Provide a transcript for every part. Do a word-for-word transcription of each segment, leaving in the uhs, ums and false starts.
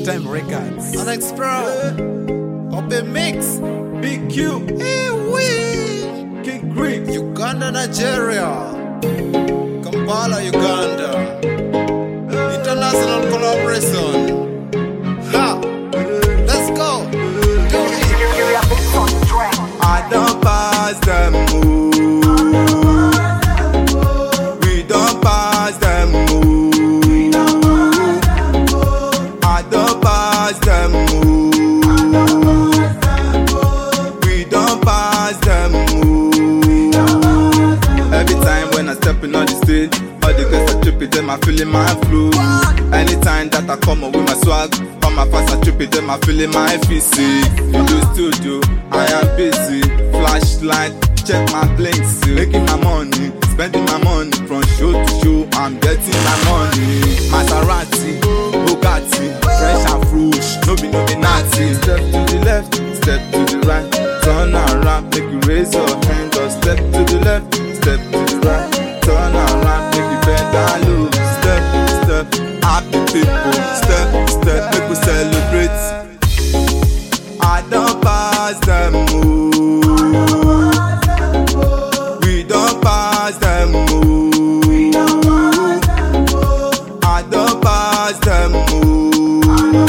Time Records. Alex Pro, Open Mix, Big Q, Ewe, King Green, Uganda, Nigeria, Kampala, Uganda, international collaboration. Ha, let's go. Do it. I don't pass them move. We don't pass them move. I don't pass them move. We don't pass them move. Every time when I step in on the stage, all the girls are tripping, them I feeling my flow. Anytime that I come up with my swag, all my fans are tripping, them I feeling my physique. In the studio, I am busy. Flashlight, check my blinks, making my money, spending my money from show to show. I'm getting my money. Maserati, Bugatti, fresh and fruit, no be no be naughty. Step to the left, step to the right, turn around, make you raise your hand. Just step to the left, step to the right, turn around, make you bend down low. Step, step, happy people, step, step, make we celebrate. I don't pass them move. We don't pass them move. I don't pass them move.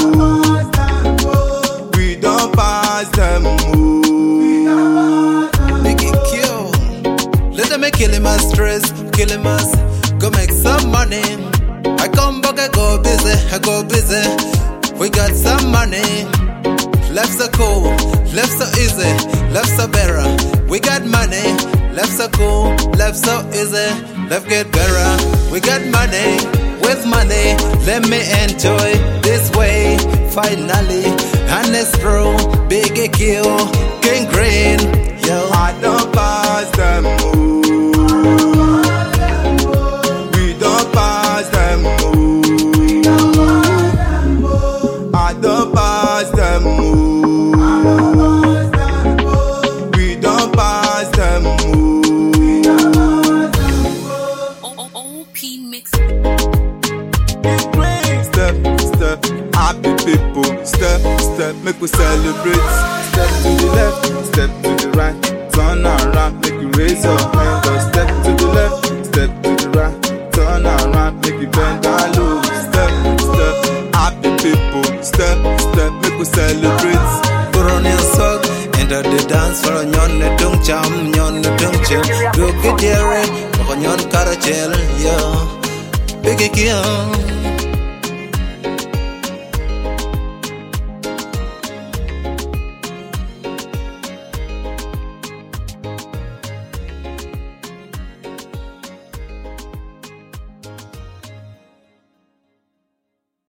We don't pass them move. Make it kill. Let them kill him and stress, kill him us. Go make some money. I come back, I go busy, I go busy. We got some money. Left so cool, left so easy, left so better. We got money, left so cool, left so easy, left get better. We got money, with money, let me enjoy this way. Finally, and it's true, Big Kill, King Green, yo. I don't pass them move. We don't pass them move. I don't pass them move. We don't pass them move. O P Mix. Step, step, happy people. Step, step, make we celebrate. Step to the left, step to the right, turn around, make you raise your hand. Just step to the left, step to the right, turn around, make you bend down low. Step, step, happy people. Step, step, make we celebrate. Put on your sock, enter the dance for a nyon ne tung cham, nyon ne tung chill. Do get there, for a nyon carachel, yo. Big Kill.